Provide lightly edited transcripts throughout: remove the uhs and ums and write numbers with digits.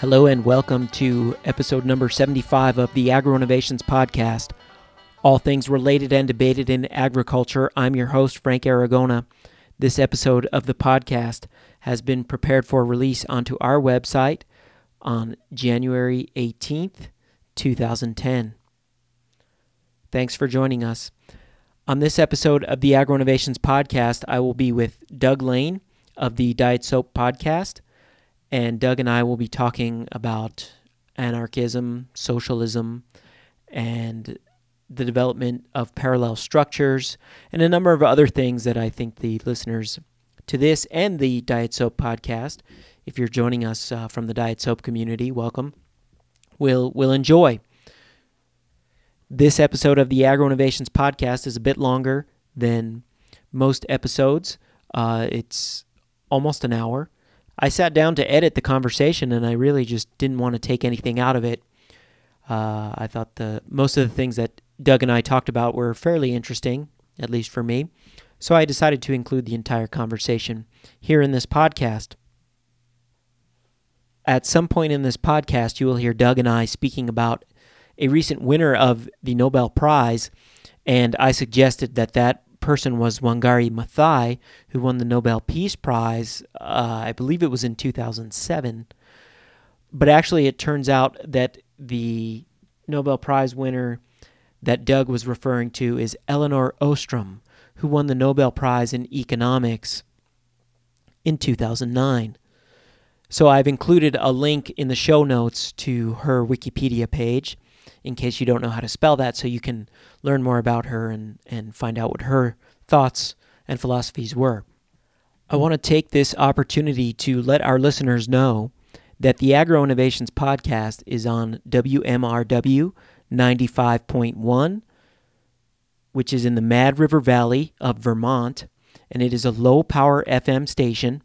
Hello and welcome to episode number 75 of the Agro-Innovations Podcast. All things related and debated in agriculture. I'm your host, Frank Aragona. This episode of the podcast has been prepared for release onto our website on January 18th, 2010. Thanks for joining us. On this episode of the Agro-Innovations Podcast, I will be with Doug Lane of the Diet Soap Podcast. And Doug and I will be talking about anarchism, socialism, and the development of parallel structures, and a number of other things that I think the listeners to this and the Diet Soap Podcast, if you're joining us from the Diet Soap community, welcome, will enjoy. This episode of the Agro-Innovations Podcast is a bit longer than most episodes. It's almost an hour. I sat down to edit the conversation, and I really just didn't want to take anything out of it. I thought most of the things that Doug and I talked about were fairly interesting, at least for me, so I decided to include the entire conversation here in this podcast. At some point in this podcast, you will hear Doug and I speaking about a recent winner of the Nobel Prize, and I suggested that person was Wangari Maathai, who won the Nobel Peace Prize, I believe it was in 2007. But actually it turns out that the Nobel Prize winner that Doug was referring to is Elinor Ostrom, who won the Nobel Prize in Economics in 2009. So I've included a link in the show notes to her Wikipedia page, in case you don't know how to spell that, so you can learn more about her and find out what her thoughts and philosophies were. I want to take this opportunity to let our listeners know that the Agro-Innovations Podcast is on WMRW 95.1, which is in the Mad River Valley of Vermont, and it is a low-power FM station.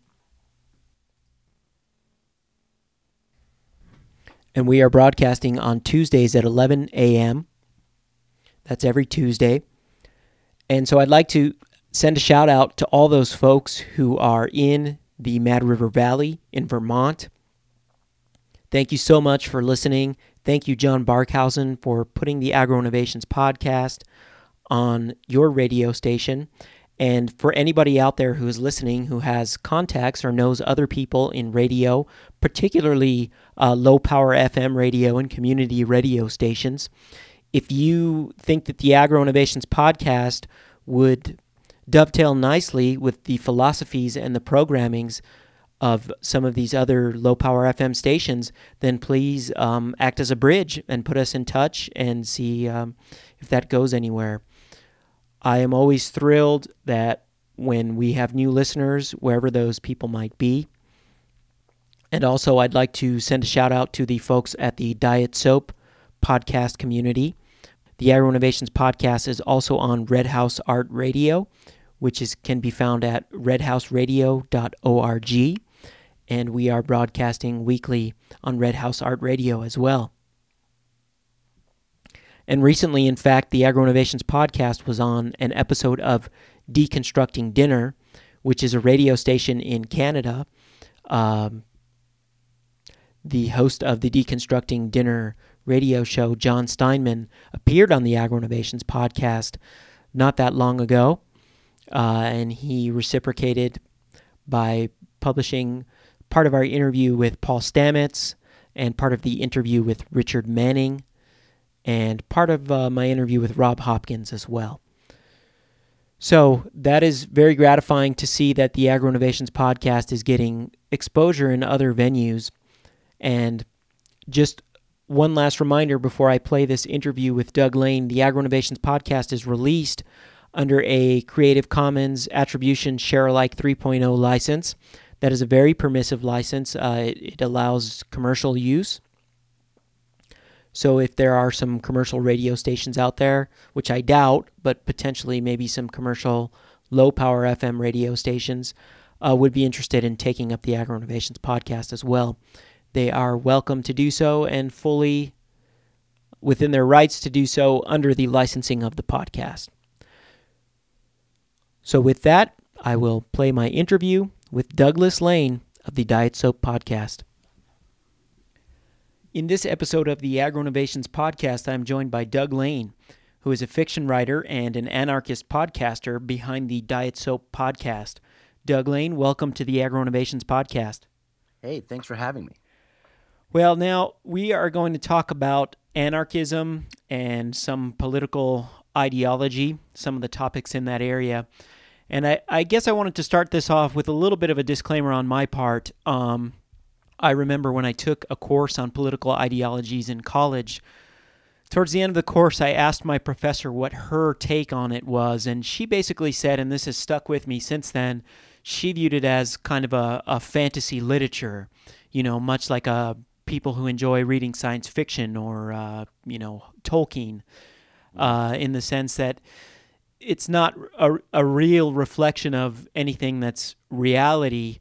And we are broadcasting on Tuesdays at 11 a.m. That's every Tuesday. And so I'd like to send a shout out to all those folks who are in the Mad River Valley in Vermont. Thank you so much for listening. Thank you, John Barkhausen, for putting the Agro-Innovations Podcast on your radio station. And for anybody out there who is listening who has contacts or knows other people in radio, particularly low-power FM radio and community radio stations, if you think that the Agro-Innovations Podcast would dovetail nicely with the philosophies and the programmings of some of these other low-power FM stations, then please act as a bridge and put us in touch and see if that goes anywhere. I am always thrilled that when we have new listeners, wherever those people might be. And also, I'd like to send a shout out to the folks at the Diet Soap podcast community. The Agro-Innovations Podcast is also on Red House Art Radio, which can be found at redhouseradio.org. And we are broadcasting weekly on Red House Art Radio as well. And recently, in fact, the Agro-Innovations Podcast was on an episode of Deconstructing Dinner, which is a radio station in Canada. The host of the Deconstructing Dinner radio show, John Steinman, appeared on the Agro-Innovations Podcast not that long ago, and he reciprocated by publishing part of our interview with Paul Stamets and part of the interview with Richard Manning, and part of my interview with Rob Hopkins as well. So that is very gratifying to see that the Agro-Innovations Podcast is getting exposure in other venues. And just one last reminder before I play this interview with Doug Lane, the Agro-Innovations Podcast is released under a Creative Commons Attribution Share-alike 3.0 license. That is a very permissive license. It allows commercial use. So if there are some commercial radio stations out there, which I doubt, but potentially maybe some commercial low-power FM radio stations would be interested in taking up the Agro-Innovations Podcast as well, they are welcome to do so and fully within their rights to do so under the licensing of the podcast. So with that, I will play my interview with Douglas Lane of the Diet Soap Podcast. In this episode of the Agro-Innovations podcast, I'm joined by Doug Lane, who is a fiction writer and an anarchist podcaster behind the Diet Soap podcast. Doug Lane, welcome to the Agro-Innovations podcast. Hey, thanks for having me. Well, now we are going to talk about anarchism and some political ideology, some of the topics in that area. And I guess I wanted to start this off with a little bit of a disclaimer on my part. I remember when I took a course on political ideologies in college, towards the end of the course, I asked my professor what her take on it was, and she basically said, and this has stuck with me since then, she viewed it as kind of a fantasy literature, much like people who enjoy reading science fiction or, Tolkien, in the sense that it's not a real reflection of anything that's reality,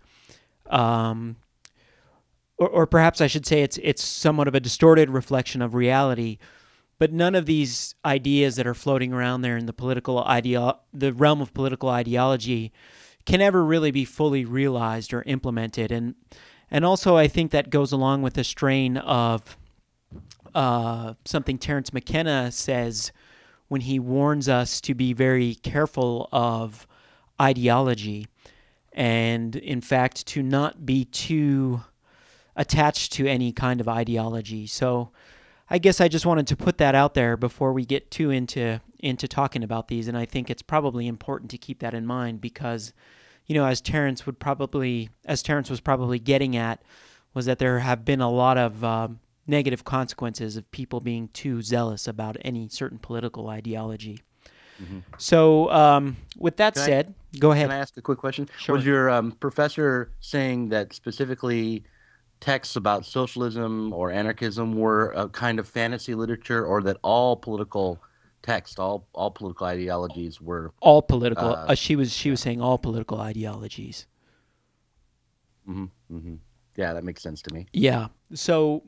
or perhaps I should say it's somewhat of a distorted reflection of reality. But none of these ideas that are floating around there in the realm of political ideology can ever really be fully realized or implemented. And also I think that goes along with the strain of something Terence McKenna says when he warns us to be very careful of ideology and, in fact, to not be too attached to any kind of ideology. So I guess I just wanted to put that out there before we get too into talking about these, and I think it's probably important to keep that in mind because, as Terence was probably getting at, was that there have been a lot of negative consequences of people being too zealous about any certain political ideology. Mm-hmm. So with that said, go ahead. Can I ask a quick question? Sure. Was your professor saying that specifically texts about socialism or anarchism were a kind of fantasy literature, or that all political texts, all political ideologies were all political? She was saying all political ideologies. Mm-hmm, mm-hmm. Yeah, that makes sense to me. Yeah. So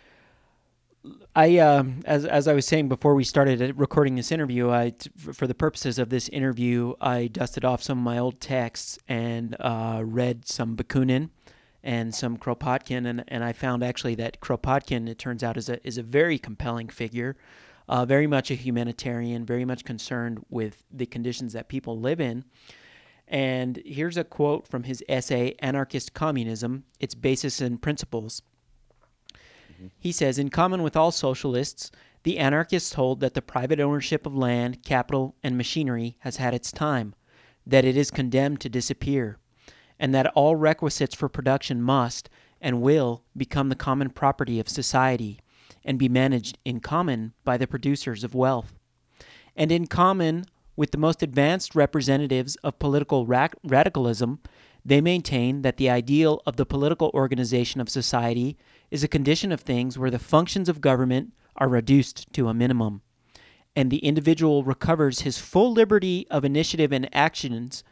I, as I was saying before we started recording this interview, for the purposes of this interview, I dusted off some of my old texts and read some Bakunin and some Kropotkin, and I found actually that Kropotkin, it turns out, is a very compelling figure, very much a humanitarian, very much concerned with the conditions that people live in. And here's a quote from his essay, Anarchist Communism, Its Basis and Principles. Mm-hmm. He says, in common with all socialists, the anarchists hold that the private ownership of land, capital, and machinery has had its time, that it is condemned to disappear, and that all requisites for production must and will become the common property of society and be managed in common by the producers of wealth. And in common with the most advanced representatives of political radicalism, they maintain that the ideal of the political organization of society is a condition of things where the functions of government are reduced to a minimum, and the individual recovers his full liberty of initiative and actions,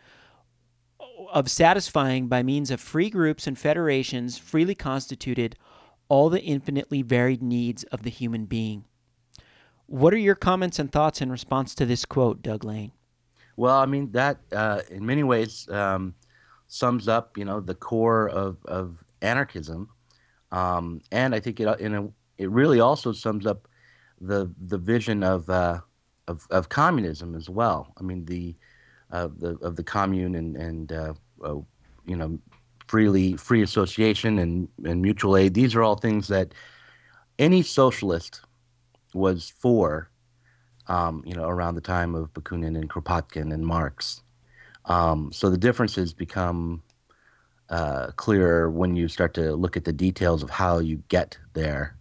of satisfying by means of free groups and federations freely constituted all the infinitely varied needs of the human being. What are your comments and thoughts in response to this quote, Doug Lane? Well, I mean, that in many ways sums up, the core of anarchism, and I think it really also sums up the vision of communism as well. I mean, the commune and free association and mutual aid. These are all things that any socialist was for, around the time of Bakunin and Kropotkin and Marx. So the differences become clearer when you start to look at the details of how you get there,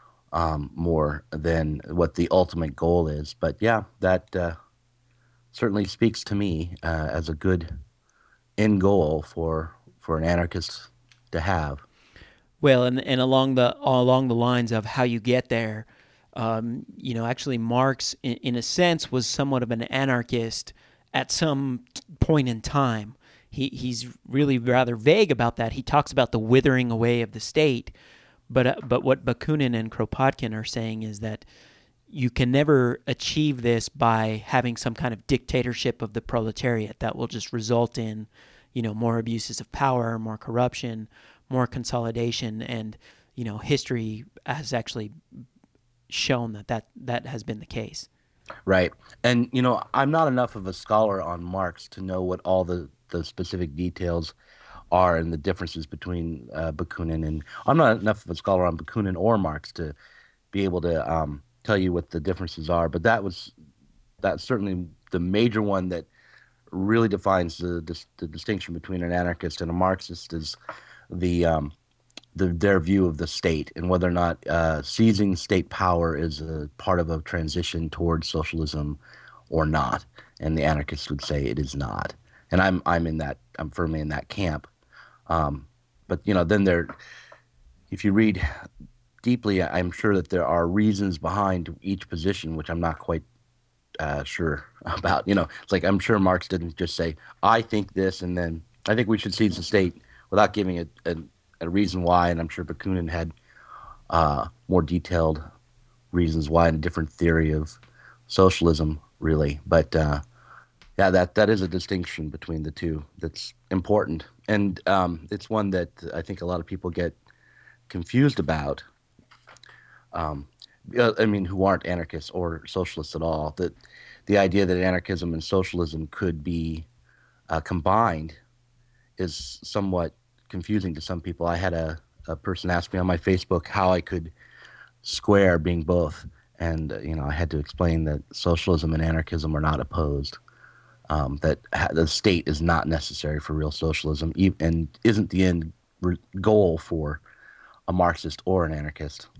more than what the ultimate goal is. But yeah, that certainly speaks to me as a good end goal for an anarchist to have. Well, and along the lines of how you get there, actually Marx, in a sense, was somewhat of an anarchist at some point in time. He's really rather vague about that. He talks about the withering away of the state, but what Bakunin and Kropotkin are saying is that you can never achieve this by having some kind of dictatorship of the proletariat that will just result in, more abuses of power, more corruption, more consolidation, and history has actually shown that has been the case. Right. And, I'm not enough of a scholar on Marx to know what all the specific details are and the differences between Bakunin and I'm not enough of a scholar on Bakunin or Marx to be able to tell you what the differences are. But that's certainly the major one that really defines the distinction between an anarchist and a Marxist is the their view of the state and whether or not seizing state power is a part of a transition towards socialism or not. And the anarchists would say it is not. And I'm firmly in that camp. But then if you read deeply, I'm sure that there are reasons behind each position, which I'm not quite sure about. It's like I'm sure Marx didn't just say, "I think this," and then I think we should seize the state without giving a reason why. And I'm sure Bakunin had more detailed reasons why and a different theory of socialism, really. But yeah, that is a distinction between the two that's important, and it's one that I think a lot of people get confused about. Who aren't anarchists or socialists at all. That the idea that anarchism and socialism could be combined is somewhat confusing to some people. I had a person ask me on my Facebook how I could square being both, and I had to explain that socialism and anarchism are not opposed. That the state is not necessary for real socialism, and isn't the end goal for a Marxist or an anarchist.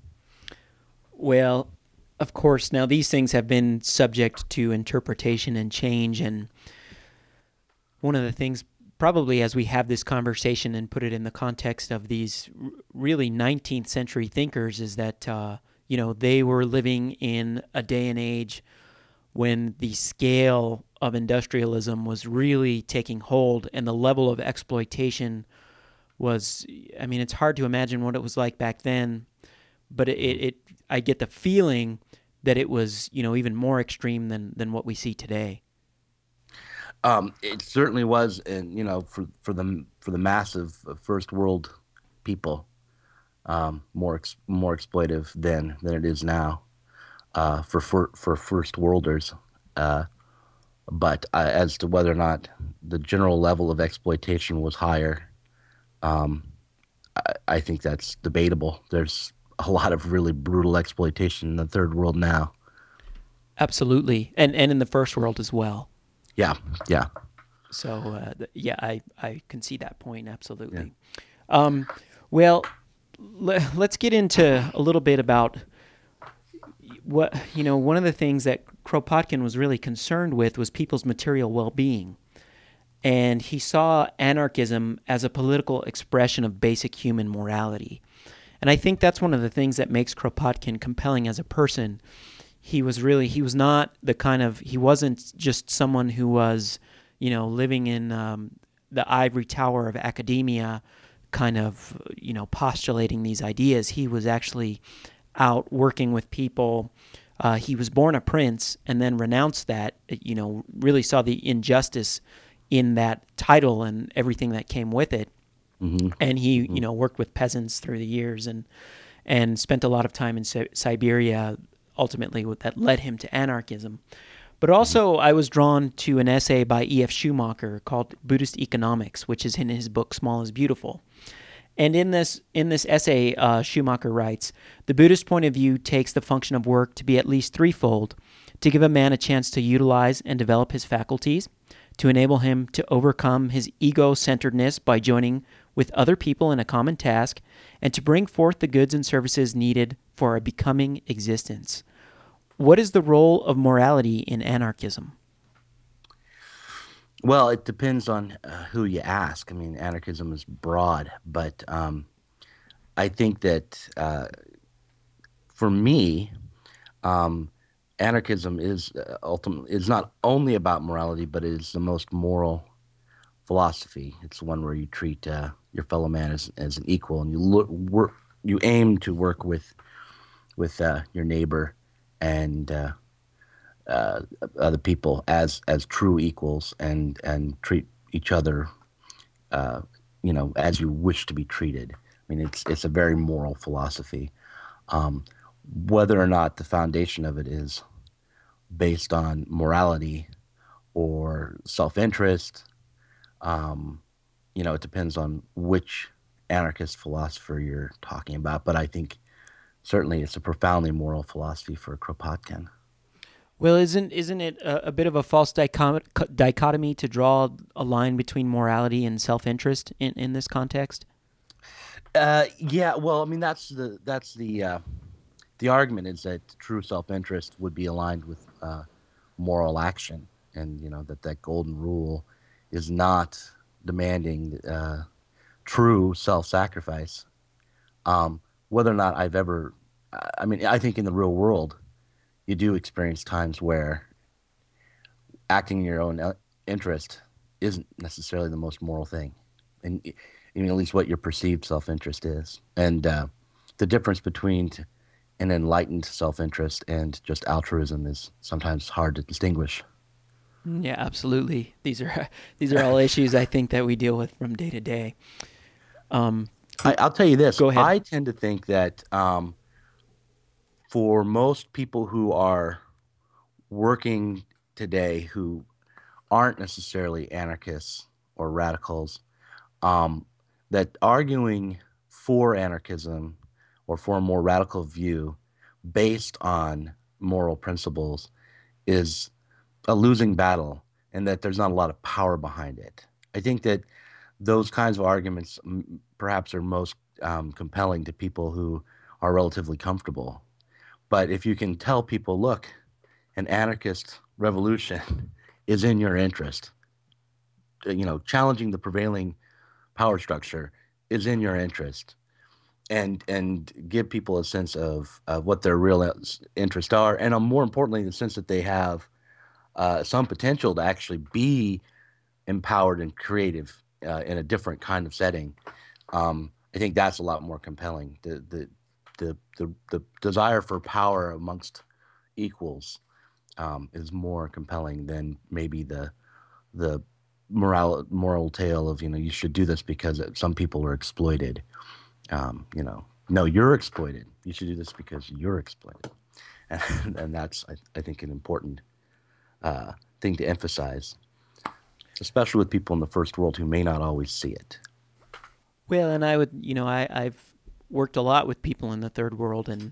Well, of course, now these things have been subject to interpretation and change, and one of the things, probably as we have this conversation and put it in the context of these really 19th century thinkers, is that, they were living in a day and age when the scale of industrialism was really taking hold and the level of exploitation was, it's hard to imagine what it was like back then, but I get the feeling that it was, even more extreme than what we see today. It certainly was, and for the massive first world people, more exploitive then than it is now, for first worlders. But as to whether or not the general level of exploitation was higher, I think that's debatable. There's a lot of really brutal exploitation in the third world now. Absolutely, and in the first world as well. Yeah. So I can see that point absolutely. Yeah. Well, let's get into a little bit about what one of the things that Kropotkin was really concerned with was people's material well-being, and he saw anarchism as a political expression of basic human morality. And I think that's one of the things that makes Kropotkin compelling as a person. He wasn't just someone who was, living in the ivory tower of academia, kind of, postulating these ideas. He was actually out working with people. He was born a prince and then renounced that, really saw the injustice in that title and everything that came with it. Mm-hmm. And he, worked with peasants through the years and spent a lot of time in Siberia, ultimately that led him to anarchism. But also I was drawn to an essay by E.F. Schumacher called Buddhist Economics, which is in his book Small is Beautiful. And in this essay, Schumacher writes, "The Buddhist point of view takes the function of work to be at least threefold: to give a man a chance to utilize and develop his faculties, to enable him to overcome his ego-centeredness by joining with other people in a common task, and to bring forth the goods and services needed for a becoming existence." What is the role of morality in anarchism? Well, it depends on who you ask. Anarchism is broad, but I think that for me, anarchism is ultimately is not only about morality, but it is the most moral philosophy. It's one where you treat your fellow man as an equal, and you aim to work with your neighbor and other people as true equals, and treat each other as you wish to be treated. mean, it's a very moral philosophy. Um, Whether or not the foundation of it is based on morality or self-interest, um, it depends on which anarchist philosopher you're talking about. But I think certainly it's a profoundly moral philosophy for Kropotkin. Well, isn't it a bit of a false dichotomy to draw a line between morality and self-interest in this context? Yeah, well, I mean the argument is that true self-interest would be aligned with moral action, and that golden rule is not demanding true self-sacrifice. Whether or not I mean, I think in the real world, you do experience times where acting in your own interest isn't necessarily the most moral thing, and I mean, at least what your perceived self-interest is, and the difference between an enlightened self-interest and just altruism is sometimes hard to distinguish. Yeah, absolutely. These are all issues I think that we deal with from day to day. Um, I'll tell you this: Go ahead. I tend to think that for most people who are working today who aren't necessarily anarchists or radicals, um, that arguing for anarchism or for a more radical view based on moral principles is a losing battle, and that there's not a lot of power behind it. I think that those kinds of arguments perhaps are most compelling to people who are relatively comfortable. But if you can tell people, look, an anarchist revolution is in your interest, challenging the prevailing power structure is in your interest, and give people a sense of what their real interests are, and more importantly, the sense that they have some potential to actually be empowered and creative in a different kind of setting. I think that's a lot more compelling. The desire for power amongst equals is more compelling than maybe the moral tale of you should do this because some people are exploited. No, you're exploited. You should do this because you're exploited, and that's I think an important thing to emphasize, especially with people in the first world who may not always see it. Well, and I would, I've worked a lot with people in the third world, and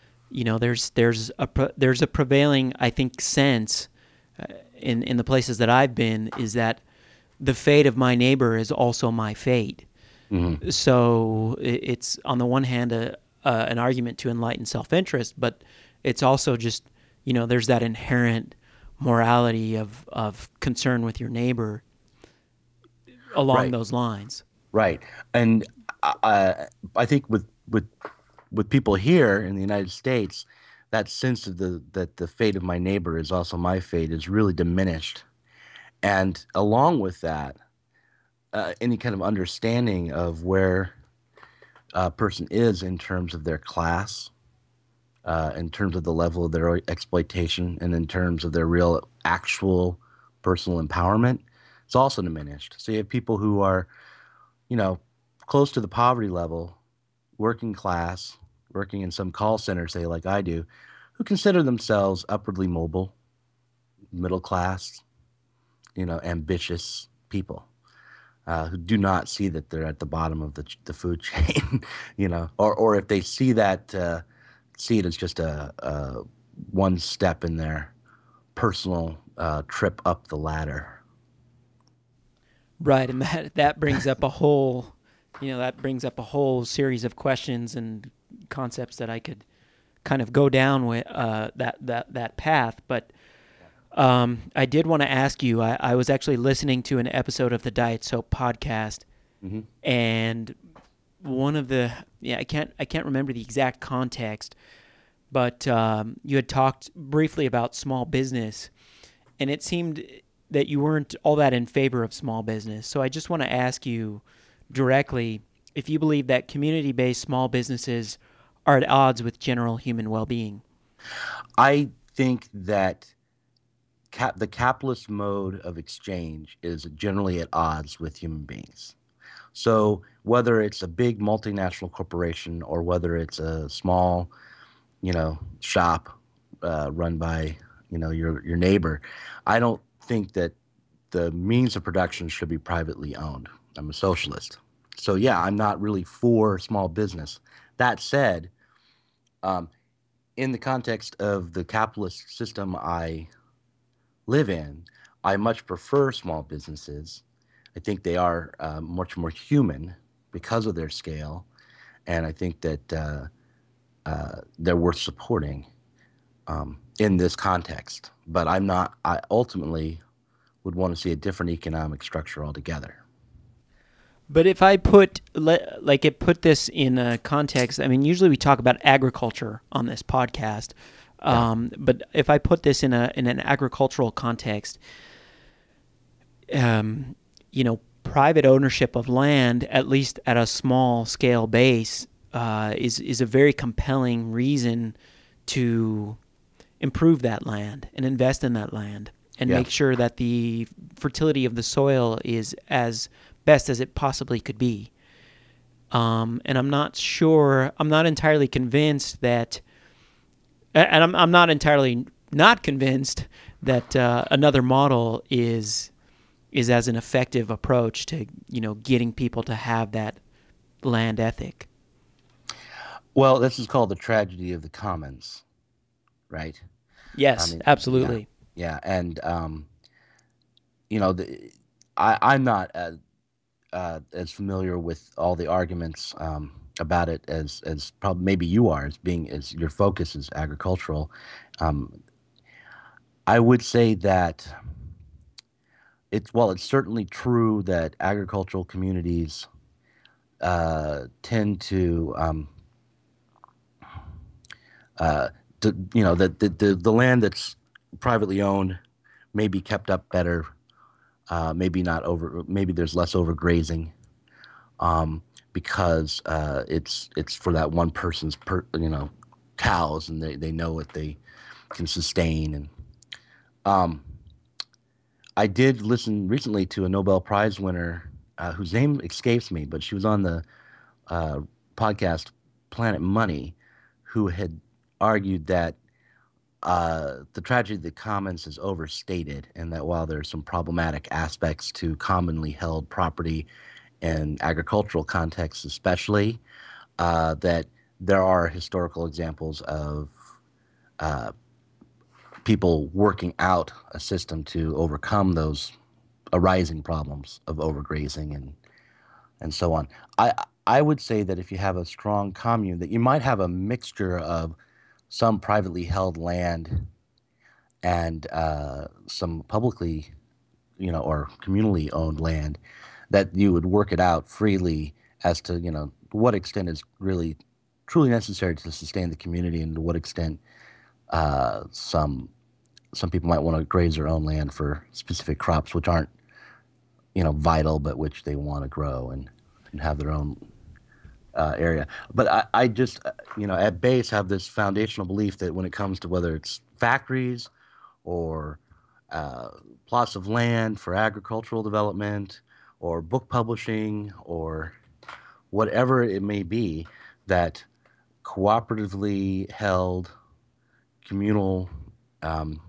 there's a prevailing, I think, sense in the places that I've been is that the fate of my neighbor is also my fate. Mm-hmm. So it's on the one hand an argument to enlighten self-interest, but it's also just there's that inherent morality of concern with your neighbor along Right, those lines. right, and I think with people here in the United States, that sense of that the fate of my neighbor is also my fate is really diminished, and along with that, any kind of understanding of where a person is in terms of their class, in terms of the level of their exploitation, and in terms of their real, actual personal empowerment, it's also diminished. So you have people who are, you know, close to the poverty level, working class, working in some call center, say like I do, who consider themselves upwardly mobile, middle class, ambitious people. Who do not see that they're at the bottom of the food chain, or if they see that, see it as just a one step in their personal trip up the ladder. Right, and that brings up a whole, that brings up a whole series of questions and concepts that I could kind of go down with that path. But I did want to ask you. I was actually listening to an episode of the Diet Soap podcast, Hmm. and one of the I can't remember the exact context, but you had talked briefly about small business, and it seemed that you weren't all that in favor of small business. So I just want to ask you directly if you believe that community-based small businesses are at odds with general human well-being. I think that the capitalist mode of exchange is generally at odds with human beings. So whether it's a big multinational corporation or whether it's a small, shop run by, your neighbor. I don't think that the means of production should be privately owned. I'm a socialist. So yeah, I'm not really for small business. That said, um, in the context of the capitalist system I live in, I much prefer small businesses. I think they are much more human because of their scale, and I think that they're worth supporting in this context. But I'm not. I ultimately would want to see a different economic structure altogether. But if I put this in a context, I mean, usually we talk about agriculture on this podcast, Yeah. but if I put this in an agricultural context, private ownership of land, at least at a small scale base, is a very compelling reason to improve that land and invest in that land and Yeah. make sure that the fertility of the soil is as best as it possibly could be. And I'm not sure, I'm not entirely convinced that, and I'm not entirely not convinced that another model is as an effective approach to getting people to have that land ethic. Well, this is called the tragedy of the commons, right? I Yes, mean, yeah, absolutely. yeah, and you know, the, I'm not as familiar with all the arguments about it as probably maybe you are, as being as your focus is agricultural. Um, I would say that it's certainly true that agricultural communities tend uh, that the land that's privately owned may be kept up better. Maybe not over. Maybe there's less overgrazing because it's for that one person's cows, and they know what they can sustain. And um, I did listen recently to a Nobel Prize winner whose name escapes me, but she was on the uh, podcast Planet Money, who had argued that the tragedy of the commons is overstated, and that while there are some problematic aspects to commonly held property in agricultural contexts, especially, that there are historical examples of uh, people working out a system to overcome those arising problems of overgrazing and so on. I would say that if you have a strong commune, that you might have a mixture of some privately held land and some publicly, or communally owned land, that you would work it out freely as to, what extent is really truly necessary to sustain the community, and to what extent uh, some some people might want to graze their own land for specific crops which aren't, vital, but which they want to grow and have their own area. But I just, at base have this foundational belief that when it comes to whether it's factories or uh, plots of land for agricultural development or book publishing or whatever it may be, that cooperatively held communal um,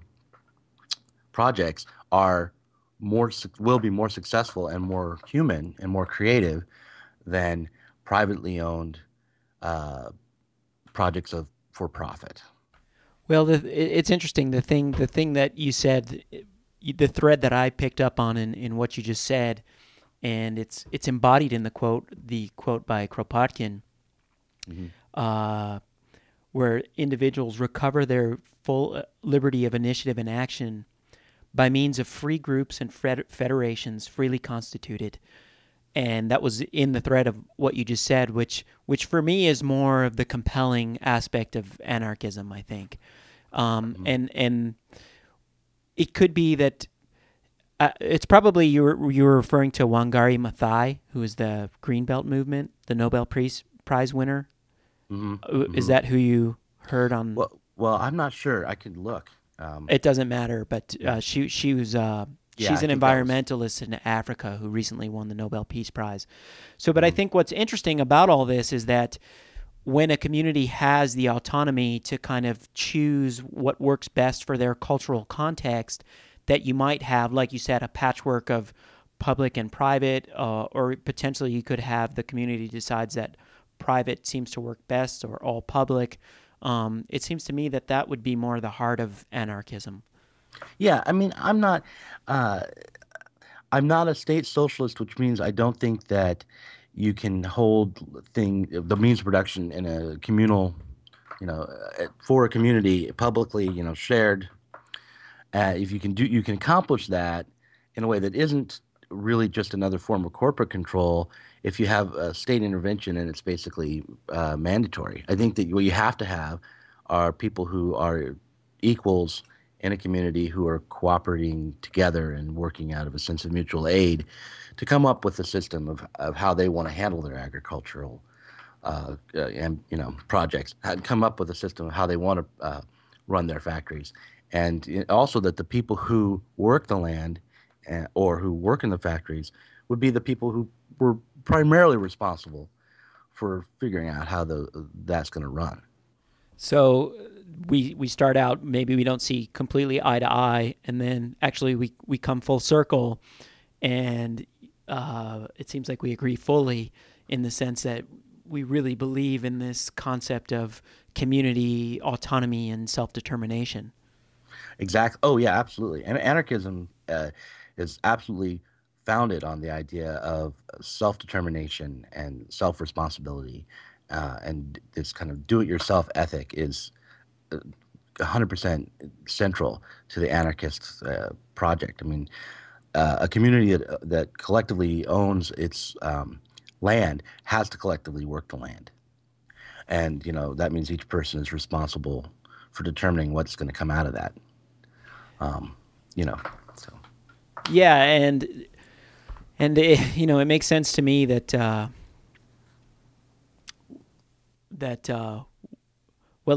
projects are will be more successful and more human and more creative than privately owned uh, projects of for profit. Well, it's interesting. The thing that you said, the thread that I picked up on in what you just said, and it's embodied in the quote by Kropotkin, Hmm. uh, where individuals recover their full liberty of initiative and action by means of free groups and federations freely constituted. And that was in the thread of what you just said, which for me is more of the compelling aspect of anarchism, I think. Hmm. And it could be that it's probably you were referring to Wangari Maathai, who is the Greenbelt movement, the Nobel Prize winner. Hmm. Is Hmm. that who you heard on? Well, I'm not sure. I could look. It doesn't matter, but Yeah. she was. Yeah, She's I an think that was. environmentalist in Africa who recently won the Nobel Peace Prize. So, but I think what's interesting about all this is that when a community has the autonomy to kind of choose what works best for their cultural context, that you might have, like you said, a patchwork of public and private, or potentially you could have the community decides that private seems to work best or all public. It seems to me that that would be more the heart of anarchism. Yeah, I mean, uh, I'm not a state socialist, which means I don't think that you can hold the means of production in a communal, for a community publicly, shared. If you can you can accomplish that in a way that isn't really just another form of corporate control. If you have state intervention and it's basically mandatory, I think that what you have to have are people who are equals in a community who are cooperating together and working out of a sense of mutual aid to come up with a system of how they want to handle their agricultural and projects, had come up with a system of how they want to run their factories, and also that the people who work the land or who work in the factories would be the people who were primarily responsible for figuring out how that's going to run. So we start out, maybe we don't see completely eye to eye, and then actually we come full circle, and it seems like we agree fully in the sense that we really believe in this concept of community autonomy and self-determination. Exactly. Oh yeah, absolutely. And anarchism is absolutely founded on the idea of self-determination and self-responsibility, and this kind of do-it-yourself ethic is 100% central to the anarchist project. I mean, a community that collectively owns its land has to collectively work the land, and that means each person is responsible for determining what's going to come out of that. Um, you know, so Yeah, and it makes sense to me that that well,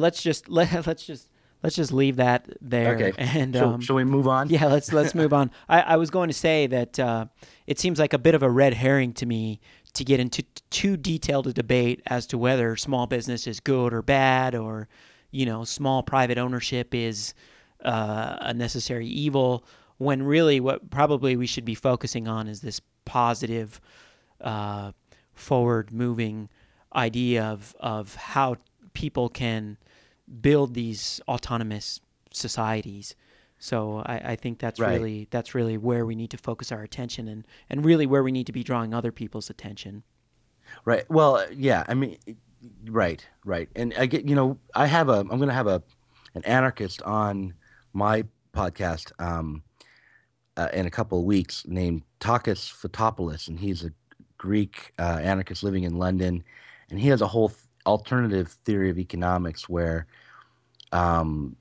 let's just leave that there. okay. And Shall we move on? yeah, let's move on. I was going to say that it seems like a bit of a red herring to me to get into too detailed a debate as to whether small business is good or bad, or small private ownership is a necessary evil. When really, what probably we should be focusing on is this positive, uh, forward-moving idea of how people can build these autonomous societies. So I think Right. that's really where we need to focus our attention, and really where we need to be drawing other people's attention. Right. Well, yeah. I mean, right, right. And I get, I'm going to have an anarchist on my podcast in a couple of weeks named Takis Fotopoulos, and he's a Greek anarchist living in London, and he has a whole alternative theory of economics where um,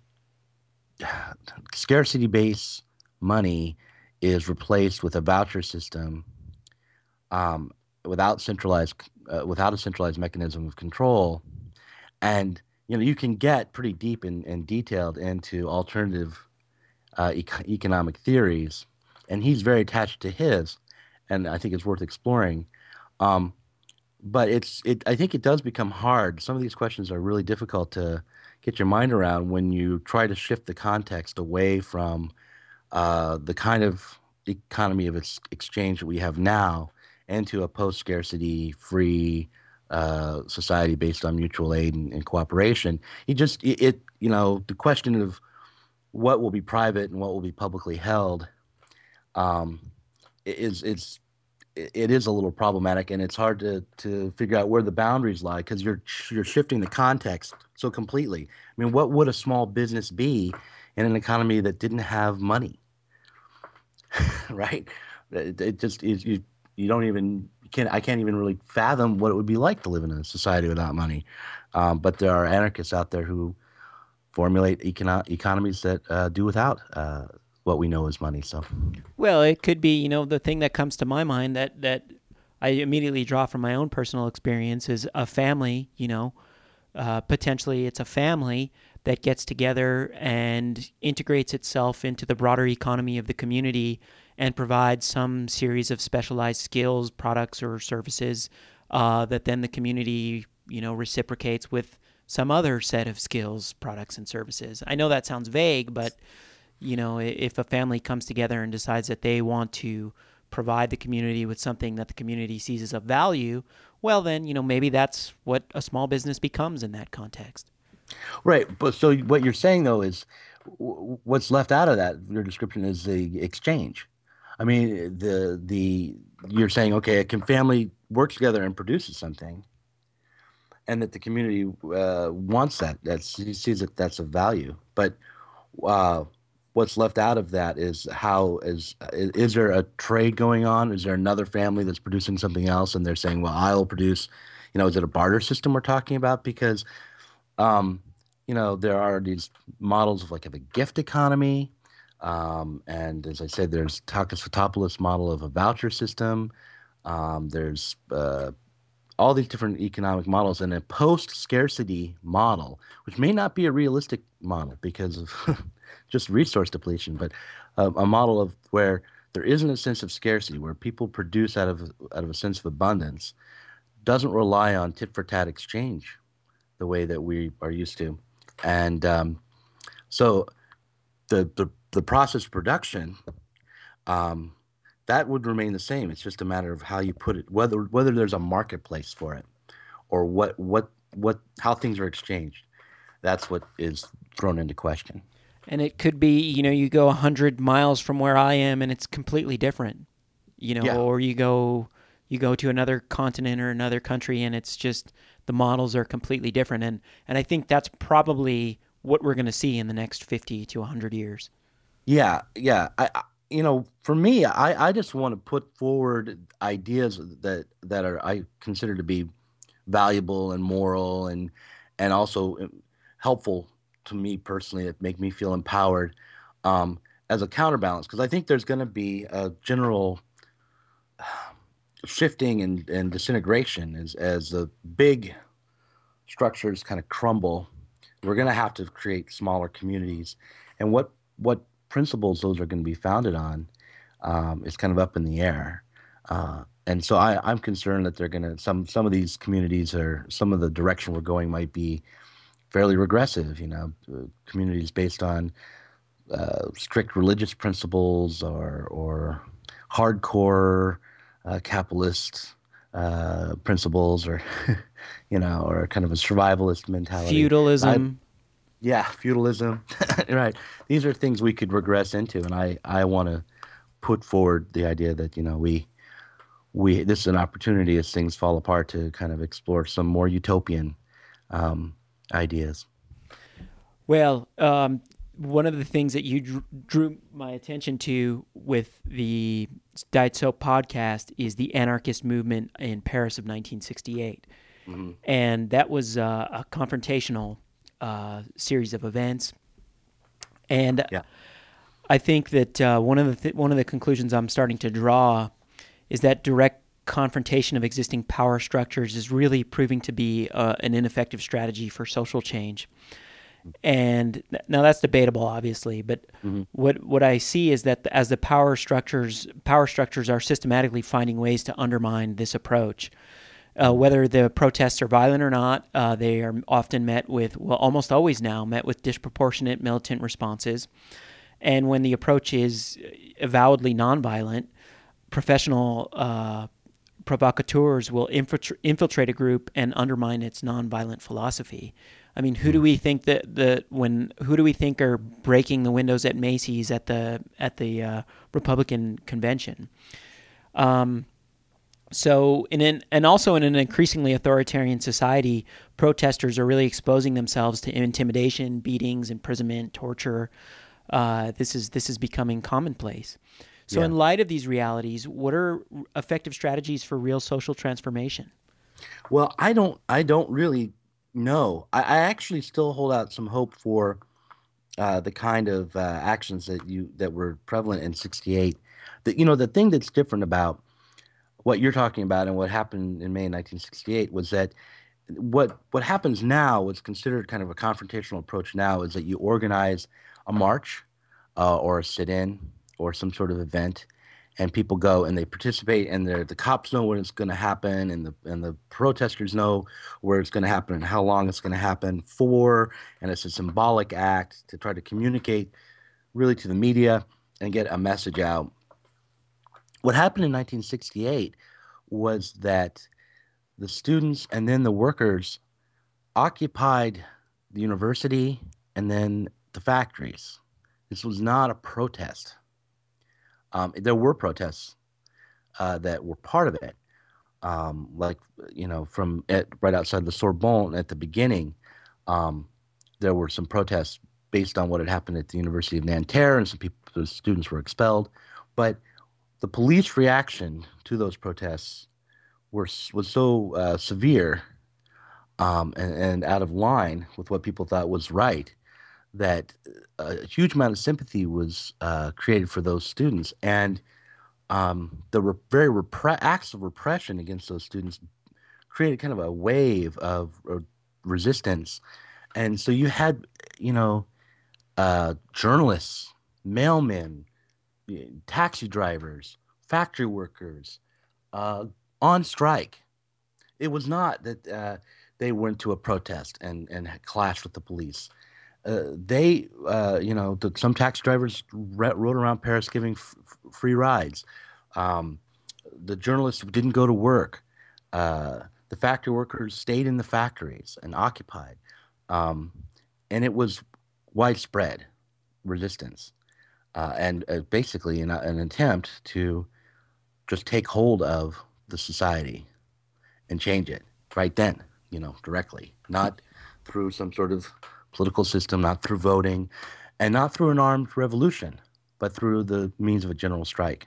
scarcity-based money is replaced with a voucher system um, without a centralized mechanism of control, and you can get pretty deep and detailed into alternative economic theories, and he's very attached to his, and I think it's worth exploring. Um, but I think it does become hard. Some of these questions are really difficult to get your mind around when you try to shift the context away from the kind of economy of exchange that we have now into a post-scarcity, free society based on mutual aid and cooperation. The question of what will be private and what will be publicly held um, is it is a little problematic, and it's hard to figure out where the boundaries lie because you're shifting the context so completely. I mean, what would a small business be in an economy that didn't have money, right? It just is you don't even can I can't even really fathom what it would be like to live in a society without money. But there are anarchists out there who formulate economies that do without what we know as money. So, Well, it could be, the thing that comes to my mind that I immediately draw from my own personal experience is a family, potentially it's a family that gets together and integrates itself into the broader economy of the community and provide some series of specialized skills, products, or services that then the community, reciprocates with some other set of skills, products, and services. I know that sounds vague, but if a family comes together and decides that they want to provide the community with something that the community sees as of value, well, then, maybe that's what a small business becomes in that context. Right. But so what you're saying though is what's left out of that your description is the exchange. I mean, the you're saying okay, a family works together and produces something, and that the community wants that. Sees that that's of value. But uh, what's left out of that is how is there a trade going on? Is there another family that's producing something else, and they're saying, well, I'll produce. Is it a barter system we're talking about? Because um, there are these models of a gift economy. And as I said, there's Takis Fotopoulos' model of a voucher system. There's all these different economic models and a post-scarcity model, which may not be a realistic model because of just resource depletion, but a model of where there isn't a sense of scarcity, where people produce out of a sense of abundance, doesn't rely on tit for tat exchange the way that we are used to, and so the process of production, um, that would remain the same. It's just a matter of how you put it, whether there's a marketplace for it, or what how things are exchanged. That's what is thrown into question. And it could be, you go 100 miles from where I am and it's completely different, Yeah, or you go to another continent or another country and it's just the models are completely different. And I think that's probably what we're going to see in the next 50 to 100 years. yeah, yeah. For me, I just want to put forward ideas that are I consider to be valuable and moral and also helpful to me personally that make me feel empowered as a counterbalance because I think there's going to be a general shifting and disintegration as the big structures kind of crumble. We're going to have to create smaller communities, and what principles those are going to be founded on is kind of up in the air. And so I'm concerned that they're going to some of these communities or some of the direction we're going might be fairly regressive. Communities based on strict religious principles or hardcore capitalist principles, or or kind of a survivalist mentality. I Feudalism. Yeah, feudalism. Right. These are things we could regress into, and I want to put forward the idea that we this is an opportunity as things fall apart to kind of explore some more utopian um, ideas. Well, one of the things that you drew my attention to with the Diet Soap podcast is the anarchist movement in Paris of 1968. Hmm. And that was a confrontational series of events. And Yeah. I think that one of the conclusions I'm starting to draw is that direct confrontation of existing power structures is really proving to be an ineffective strategy for social change. And now that's debatable, obviously, but Hmm. what I see is that as the power structures are systematically finding ways to undermine this approach. Whether the protests are violent or not, they are often met with, well, almost always now met with disproportionate militant responses. And when the approach is avowedly nonviolent, professional provocateurs will infiltrate a group and undermine its nonviolent philosophy. I mean, who do we think who do we think are breaking the windows at Macy's at the Republican convention? So, and also in an increasingly authoritarian society, protesters are really exposing themselves to intimidation, beatings, imprisonment, torture. This is becoming commonplace. So, Yeah. in light of these realities, what are effective strategies for real social transformation? Well, I don't really know. I actually still hold out some hope for the kind of actions that were prevalent in '68. The thing that's different about what you're talking about and what happened in May 1968 was that what happens now, what's considered kind of a confrontational approach now, is that you organize a march or a sit-in or some sort of event, and people go and they participate, and the cops know when it's going to happen, and the protesters know where it's going to happen and how long it's going to happen for, and it's a symbolic act to try to communicate really to the media and get a message out. What happened in 1968 was that the students and then the workers occupied the university and then the factories. This was not a protest. There were protests that were part of it, like right outside the Sorbonne at the beginning. Um, there were some protests based on what had happened at the University of Nanterre, and the students were expelled. But the police reaction to those protests was so severe, and out of line with what people thought was right, that a huge amount of sympathy was created for those students, and the acts of repression against those students created kind of a wave of resistance. And so you had, you know, journalists, mailmen, taxi drivers, factory workers uh, on strike. It was not that they went to a protest and clashed with the police. Some taxi drivers rode around Paris giving free rides. Um, the journalists didn't go to work. The factory workers stayed in the factories and occupied. Um, and it was widespread resistance, and basically an attempt to just take hold of the society and change it right then, directly, not through some sort of political system, not through voting, and not through an armed revolution, but through the means of a general strike.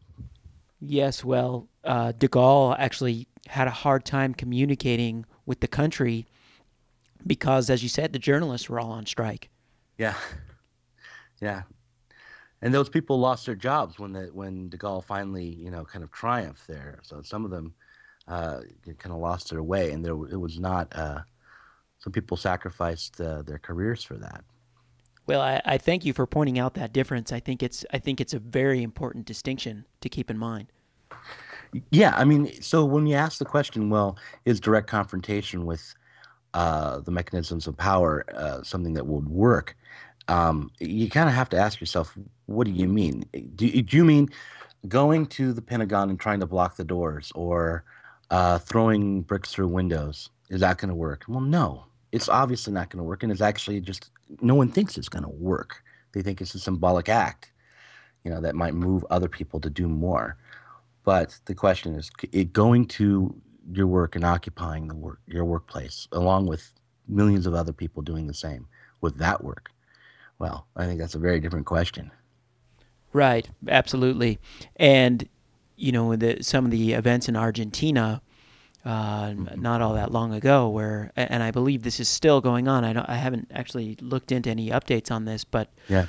Yes, well, de Gaulle actually had a hard time communicating with the country because, as you said, the journalists were all on strike. Yeah, yeah. And those people lost their jobs when de Gaulle finally, kind of triumphed there. So some of them kind of lost their way, and it was not. Some people sacrificed their careers for that. Well, I thank you for pointing out that difference. I think it's a very important distinction to keep in mind. Yeah, I mean, so when you ask the question, well, is direct confrontation with the mechanisms of power something that would work? You kind of have to ask yourself, what do you mean? Do you mean going to the Pentagon and trying to block the doors, or throwing bricks through windows? Is that going to work? Well, no, it's obviously not going to work, and it's actually just no one thinks it's going to work. They think it's a symbolic act, that might move other people to do more. But the question is, going to your work and occupying your workplace, along with millions of other people doing the same, would that work? Well, I think that's a very different question. Right, absolutely. And some of the events in Argentina, Hmm. not all that long ago, and I believe this is still going on. I haven't actually looked into any updates on this, but Yeah.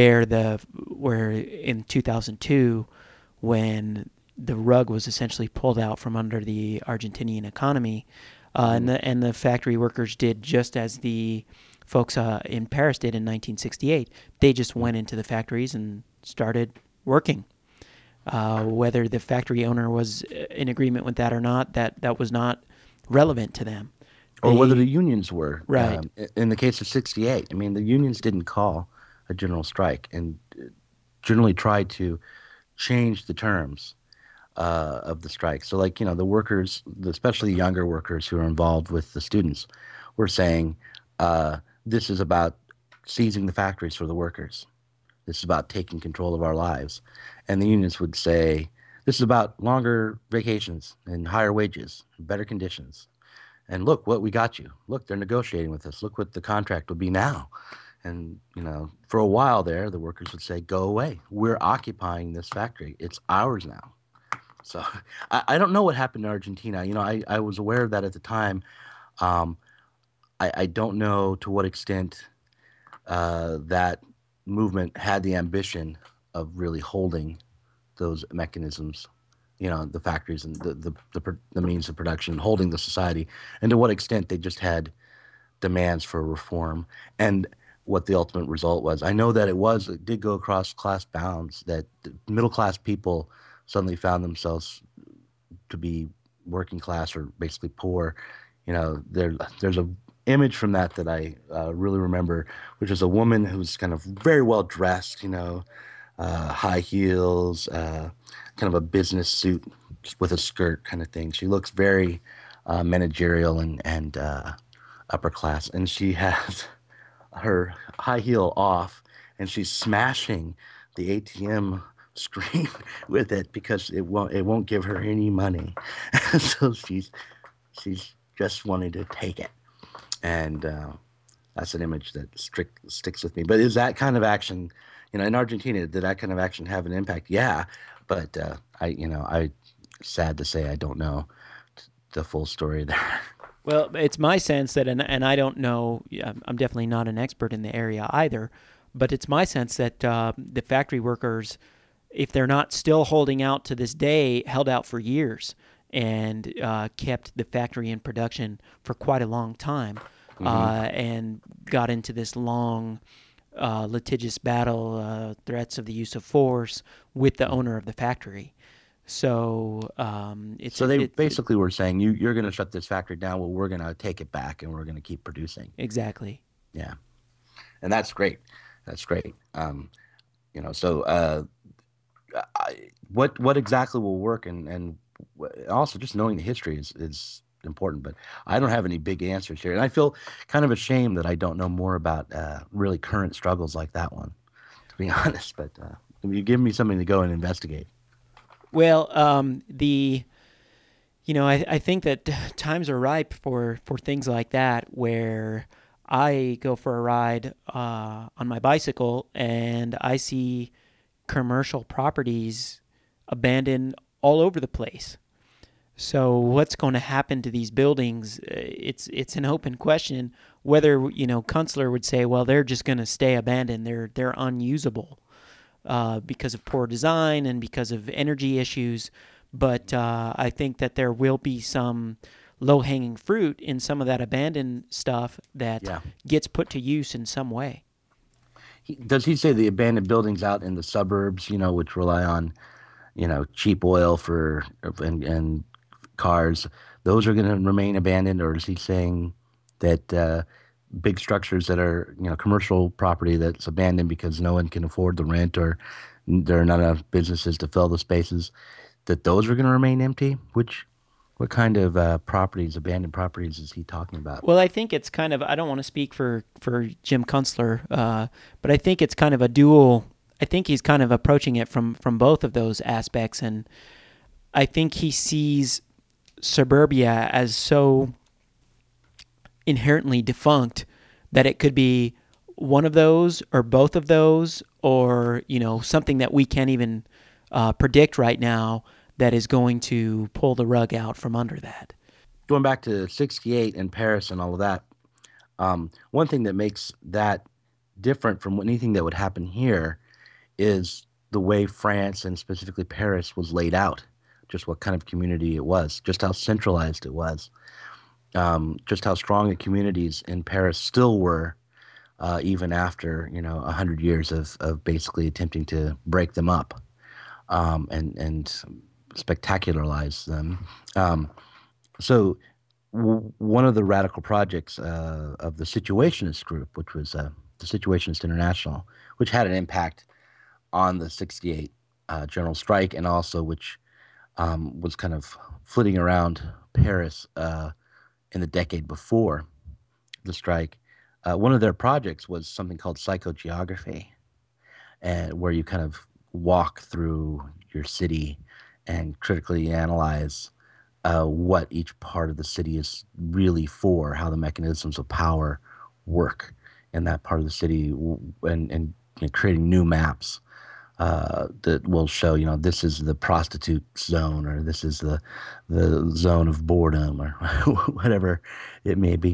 where in 2002, when the rug was essentially pulled out from under the Argentinian economy, and Hmm. the factory workers did just as the folks in Paris did in 1968. They just went into the factories and started working. Whether the factory owner was in agreement with that or not, that was not relevant to them. Or whether the They unions were. Right, In the case of '68, I mean, the unions didn't call a general strike and generally tried to change the terms of the strike. So, like, the workers, especially the younger workers who are involved with the students, were saying, this is about seizing the factories for the workers. This is about taking control of our lives. And the unions would say, this is about longer vacations and higher wages, better conditions. And look what we got you. Look, they're negotiating with us. Look what the contract would be now. And, for a while there, the workers would say, go away. We're occupying this factory. It's ours now. So I don't know what happened in Argentina. I was aware of that at the time. Um, I don't know to what extent that movement had the ambition of really holding those mechanisms, the factories and the means of production, holding the society, and to what extent they just had demands for reform. And what the ultimate result was. I know that it did go across class bounds, that middle class people suddenly found themselves to be working class or basically poor. There's a image from that I really remember, which is a woman who's kind of very well dressed, high heels, kind of a business suit with a skirt kind of thing. She looks very managerial and upper class, and she has her high heel off, and she's smashing the ATM screen with it because it won't give her any money. So she's just wanting to take it, and that's an image that sticks with me. But is that kind of action, in Argentina, did that kind of action have an impact? Yeah, but I sad to say I don't know the full story there. Well, it's my sense that, and I don't know, I'm definitely not an expert in the area either, but it's my sense that the factory workers, if they're not still holding out to this day, held out for years and kept the factory in production for quite a long time, and got into this long, litigious battle, threats of the use of force with the owner of the factory. So So they basically were saying, you're going to shut this factory down. Well, we're going to take it back and we're going to keep producing. Exactly. Yeah, and that's great. That's great. So what exactly will work, and also just knowing the history is important. But I don't have any big answers here, and I feel kind of ashamed that I don't know more about really current struggles like that one, to be honest. But you give me something to go and investigate. Well, I think that times are ripe for things like that, where I go for a ride on my bicycle and I see commercial properties abandoned all over the place. So what's going to happen to these buildings? It's an open question. Whether Kunstler would say, well, they're just going to stay abandoned. They're unusable. Because of poor design and because of energy issues. But I think that there will be some low-hanging fruit in some of that abandoned stuff that gets put to use in some way. Does he say the abandoned buildings out in the suburbs, which rely on, cheap oil and cars, those are going to remain abandoned? Or is he saying that big structures that are, commercial property that's abandoned because no one can afford the rent or there are not enough businesses to fill the spaces, that those are going to remain empty? What kind of abandoned properties is he talking about? Well, I think it's kind of, I don't want to speak for Jim Kunstler, but I think it's kind of a dual, I think he's kind of approaching it from both of those aspects. And I think he sees suburbia as so inherently defunct that it could be one of those or both of those, or something that we can't even predict right now that is going to pull the rug out from under that. Going back to 68 and Paris and all of that, one thing that makes that different from anything that would happen here is the way France and specifically Paris was laid out, just what kind of community it was, just how centralized it was. Just how strong the communities in Paris still were, even after 100 years of basically attempting to break them up, and spectacularize them. So one of the radical projects of the Situationist group, which was the Situationist International, which had an impact on the 68 general strike, and also which was kind of flitting around Paris in the decade before the strike. One of their projects was something called psychogeography, and where you kind of walk through your city and critically analyze what each part of the city is really for, how the mechanisms of power work in that part of the city, and creating new maps that will show, this is the prostitute zone, or this is the zone of boredom, or whatever it may be.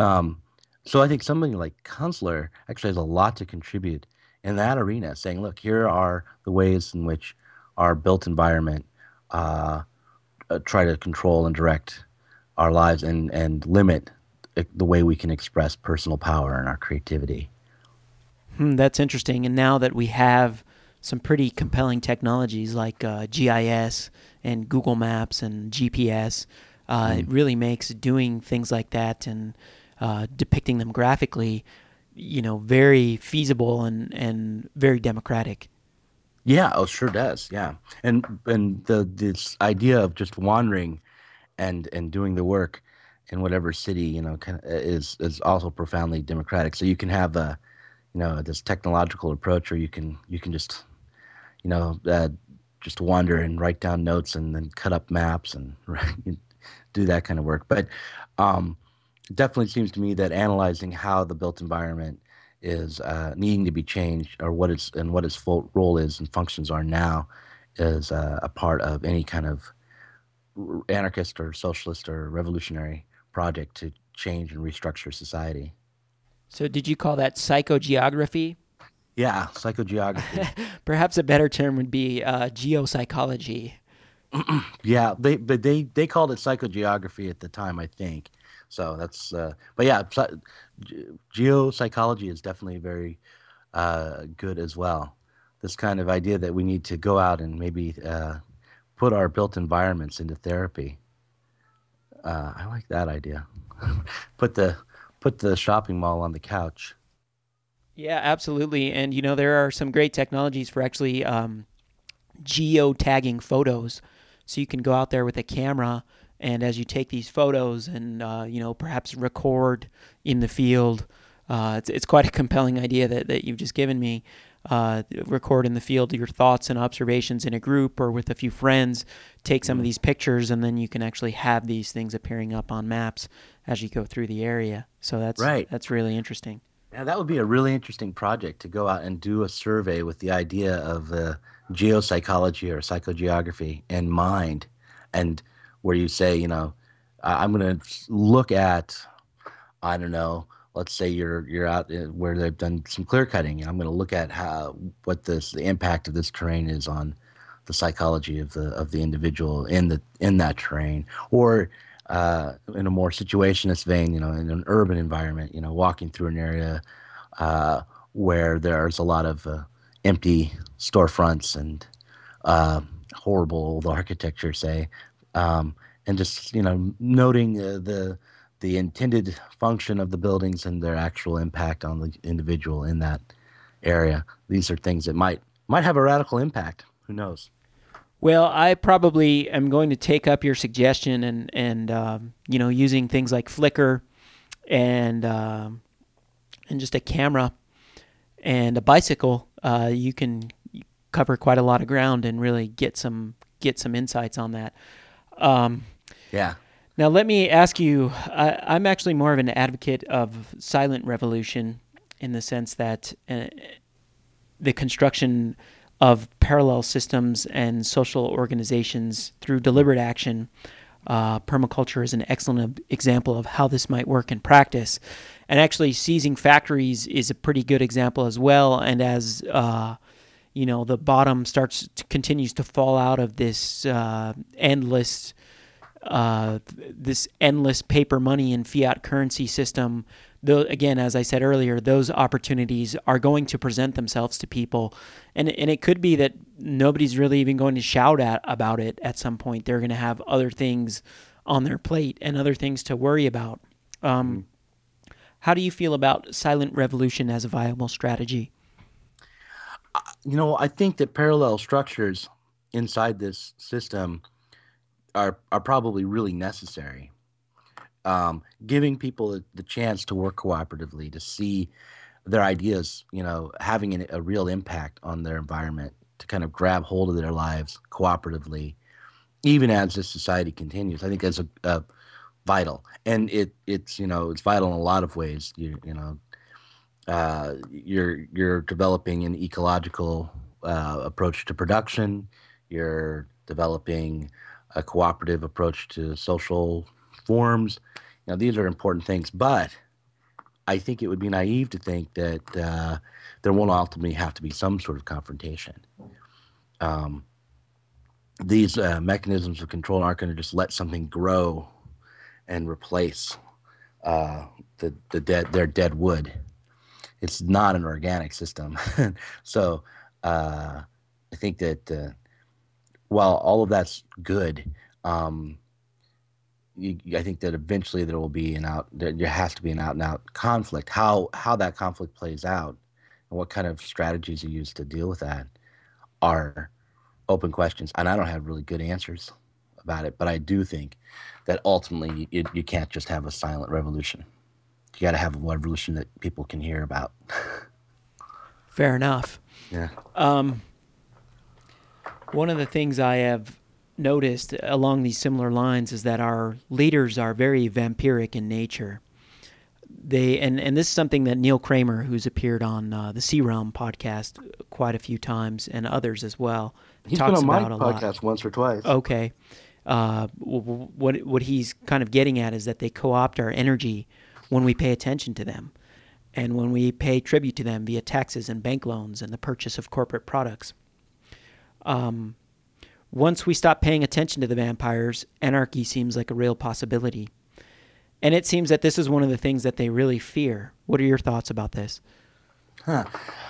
So I think somebody like Kunstler actually has a lot to contribute in that arena, saying, look, here are the ways in which our built environment try to control and direct our lives and limit the way we can express personal power and our creativity. That's interesting. And now that we have some pretty compelling technologies like GIS and Google Maps and GPS, it really makes doing things like that and depicting them graphically, very feasible and very democratic. Yeah, oh, sure does. Yeah, and this idea of just wandering and doing the work in whatever city, kind of is also profoundly democratic. So you can have this technological approach, or you can just wander and write down notes and then cut up maps and do that kind of work. But um, it definitely seems to me that analyzing how the built environment is needing to be changed, or what its full role is and functions are now, is a part of any kind of anarchist or socialist or revolutionary project to change and restructure society. So, did you call that psychogeography? Yeah, psychogeography. Perhaps a better term would be geopsychology. Yeah, they called it psychogeography at the time, I think. So that's but yeah, geopsychology is definitely very good as well. This kind of idea that we need to go out and maybe put our built environments into therapy. I like that idea. put the put the shopping mall on the couch. Yeah, absolutely. And there are some great technologies for actually geo-tagging photos. So you can go out there with a camera, and as you take these photos and perhaps record in the field, it's quite a compelling idea that you've just given me. Record in the field your thoughts and observations in a group or with a few friends. Take some of Mm. these pictures, and then you can actually have these things appearing up on maps as you go through the area. So that's Right. that's really interesting. Yeah, that would be a really interesting project to go out and do a survey with the idea of geopsychology or psychogeography in mind, and where you say, I'm going to look at, I don't know, let's say you're out where they've done some clear cutting. I'm going to look at the impact of this terrain is on the psychology of the individual in that terrain, or in a more situationist vein, in an urban environment, walking through an area where there's a lot of empty storefronts and uh, horrible old architecture, say, and just noting the intended function of the buildings and their actual impact on the individual in that area. These are things that might have a radical impact. Who knows? Well, I probably am going to take up your suggestion and using things like Flickr and and just a camera and a bicycle, you can cover quite a lot of ground and really get some insights on that. Um, Yeah. Now, let me ask you. I'm actually more of an advocate of silent revolution in the sense that the construction of parallel systems and social organizations through deliberate action. Permaculture is an excellent example of how this might work in practice. And actually, seizing factories is a pretty good example as well. And as the bottom continues to fall out of this endless paper money and fiat currency system. Though, again, as I said earlier, those opportunities are going to present themselves to people, and it could be that nobody's really even going to shout about it at some point. They're going to have other things on their plate and other things to worry about. Mm-hmm. How do you feel about silent revolution as a viable strategy? I think that parallel structures inside this system are probably really necessary. Giving people the chance to work cooperatively, to see their ideas, having a real impact on their environment, to kind of grab hold of their lives cooperatively, even as this society continues. I think that's a vital, and it's vital in a lot of ways. You're developing an ecological approach to production. You're developing a cooperative approach to social forms. These are important things, but I think it would be naive to think that there won't ultimately have to be some sort of confrontation. Um, these mechanisms of control aren't going to just let something grow and replace their dead wood. it's not an organic system. So I think that while all of that's good, um, I think that eventually there has to be an out and out conflict. How that conflict plays out and what kind of strategies you use to deal with that are open questions, and I don't have really good answers about it. But I do think that ultimately you can't just have a silent revolution. You got to have a revolution that people can hear about. Fair enough. Yeah. One of the things I have noticed along these similar lines is that our leaders are very vampiric in nature. And this is something that Neil Kramer, who's appeared on the Sea Realm podcast quite a few times, and others as well, He's been talks on my about a lot. podcast once or twice. Okay. What he's kind of getting at is that they co-opt our energy when we pay attention to them, and when we pay tribute to them via taxes and bank loans and the purchase of corporate products. Once we stop paying attention to the vampires, anarchy seems like a real possibility. And it seems that this is one of the things that they really fear. What are your thoughts about this? Huh.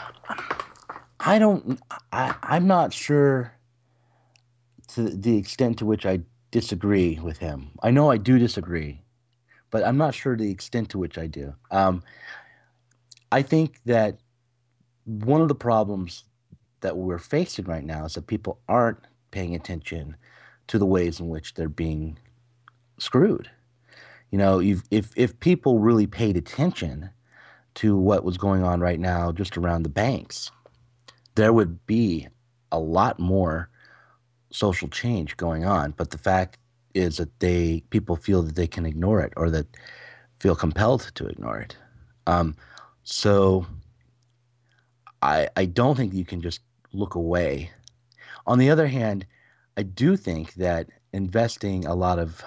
I'm not sure to the extent to which I disagree with him. I know I do disagree, but I'm not sure the extent to which I do. I think that one of the problems that we're facing right now is that people aren't paying attention to the ways in which they're being screwed. If people really paid attention to what was going on right now just around the banks, there would be a lot more social change going on. But the fact is that people feel that they can ignore it, or that feel compelled to ignore it. So I don't think you can just look away. On the other hand, I do think that investing a lot of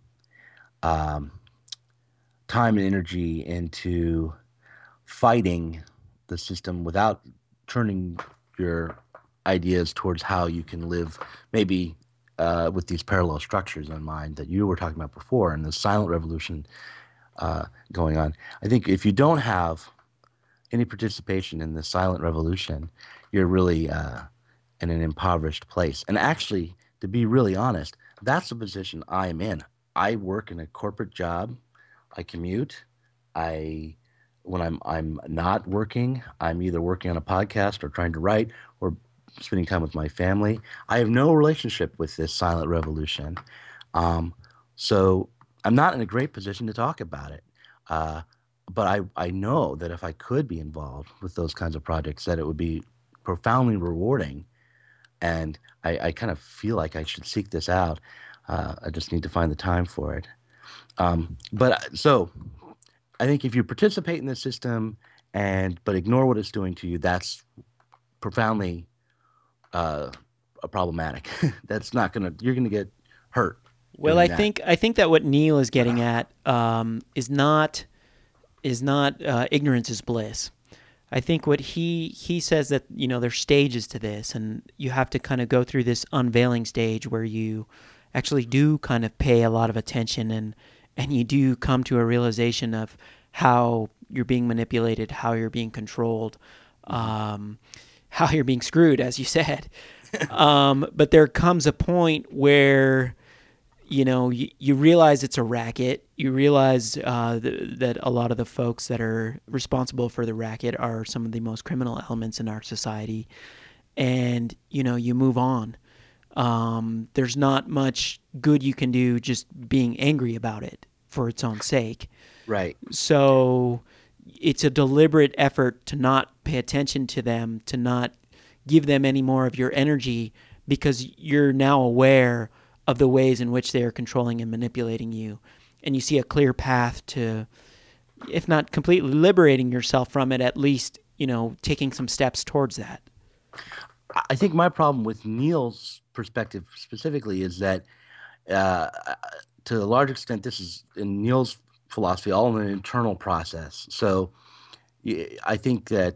time and energy into fighting the system without turning your ideas towards how you can live, maybe with these parallel structures in mind that you were talking about before, and the silent revolution going on. I think if you don't have any participation in the silent revolution, you're really in an impoverished place. And actually, to be really honest, that's the position I am in. I work in a corporate job. I commute. When I'm not working, I'm either working on a podcast or trying to write or spending time with my family. I have no relationship with this silent revolution. So I'm not in a great position to talk about it. But I know that if I could be involved with those kinds of projects, that it would be profoundly rewarding. And I kind of feel like I should seek this out. I just need to find the time for it. So I think if you participate in the system but ignore what it's doing to you, that's profoundly problematic. That's not you're gonna get hurt. Well, I think that what Neil is getting at is not ignorance is bliss. I think what he says that there's stages to this, and you have to kind of go through this unveiling stage where you actually do kind of pay a lot of attention, and you do come to a realization of how you're being manipulated, how you're being controlled, how you're being screwed, as you said. But there comes a point where you realize it's a racket. You realize that a lot of the folks that are responsible for the racket are some of the most criminal elements in our society, and you move on. There's not much good you can do just being angry about it for its own sake. Right. So it's a deliberate effort to not pay attention to them, to not give them any more of your energy, because you're now aware of the ways in which they are controlling and manipulating you. And you see a clear path to, if not completely liberating yourself from it, at least, taking some steps towards that. I think my problem with Neil's perspective specifically is that to a large extent, this is in Neil's philosophy, all an internal process. So I think that,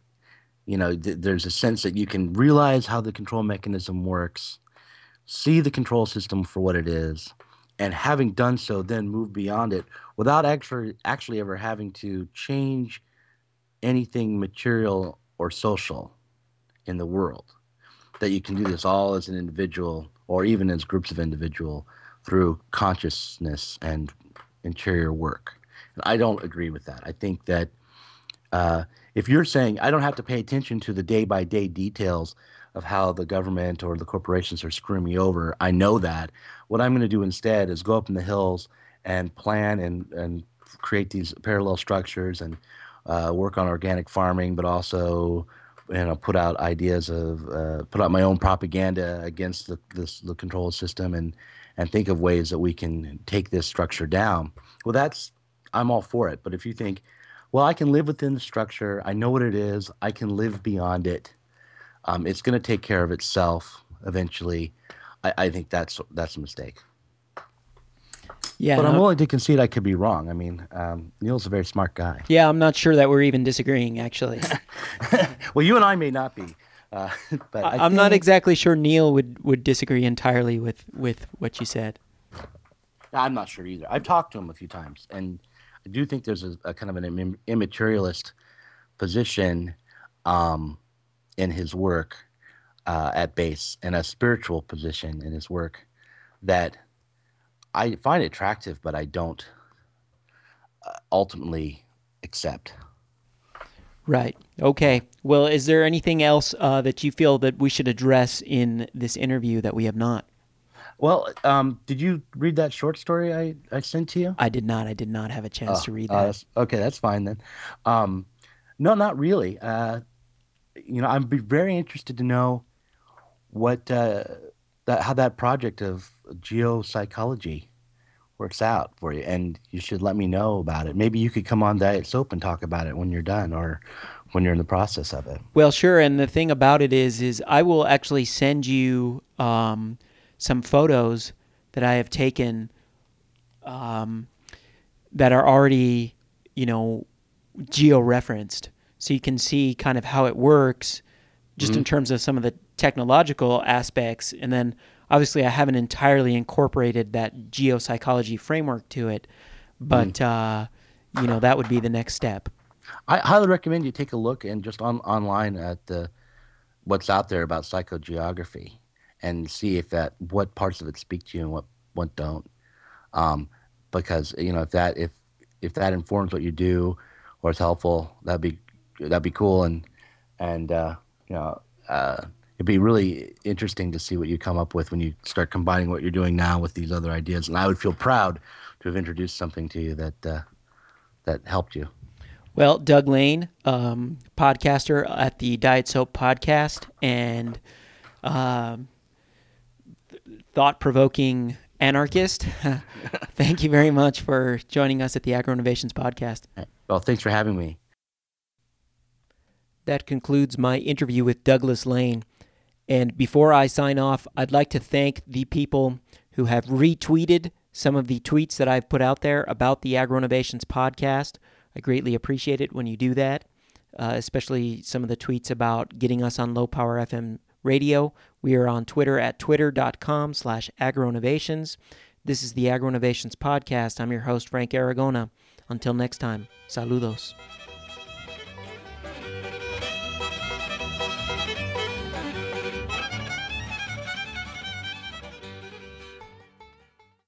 there's a sense that you can realize how the control mechanism works, see the control system for what it is, and having done so, then move beyond it without actually ever having to change anything material or social in the world, that you can do this all as an individual or even as groups of individual through consciousness and interior work. And I don't agree with that. I think that if you're saying I don't have to pay attention to the day-by-day details of how the government or the corporations are screwing me over, I know that. What I'm going to do instead is go up in the hills and plan and create these parallel structures and work on organic farming, but also put out ideas of put out my own propaganda against the control system and think of ways that we can take this structure down. Well, I'm all for it. But if you think, well, I can live within the structure, I know what it is, I can live beyond it, it's going to take care of itself eventually. I think that's a mistake. Yeah, but I'm willing to concede I could be wrong. I mean, Neil's a very smart guy. Yeah, I'm not sure that we're even disagreeing, actually. Well, you and I may not be. But I'm not exactly sure Neil would disagree entirely with what you said. I'm not sure either. I've talked to him a few times, and I do think there's a kind of an immaterialist position in his work at base, and a spiritual position in his work that I find attractive, but I don't ultimately accept. Right. Okay. Well, is there anything else that you feel that we should address in this interview that we have not? Well, did you read that short story I sent to you? I did not. I did not have a chance to read that. Okay, that's fine then. No, not really. I'd be very interested to know what how that project of geopsychology works out for you, and you should let me know about it. Maybe you could come on Diet Soap and talk about it when you're done or when you're in the process of it. Well, sure. And the thing about it is I will actually send you some photos that I have taken that are already, geo-referenced, so you can see kind of how it works, just in terms of some of the technological aspects, and then obviously I haven't entirely incorporated that geopsychology framework to it, but that would be the next step. I highly recommend you take a look and just online at what's out there about psychogeography and see what parts of it speak to you and what don't. Because if that informs what you do or is helpful, that'd be cool, and it'd be really interesting to see what you come up with when you start combining what you're doing now with these other ideas. And I would feel proud to have introduced something to you that helped you. Well, Doug Lane, podcaster at the Diet Soap podcast, and thought-provoking anarchist. Thank you very much for joining us at the Agro-Innovations podcast. Well, thanks for having me. That concludes my interview with Douglas Lane. And before I sign off, I'd like to thank the people who have retweeted some of the tweets that I've put out there about the Agro-Innovations podcast. I greatly appreciate it when you do that, especially some of the tweets about getting us on Low Power FM radio. We are on Twitter at twitter.com/agroinnovations. This is the Agro-Innovations podcast. I'm your host, Frank Aragona. Until next time, saludos.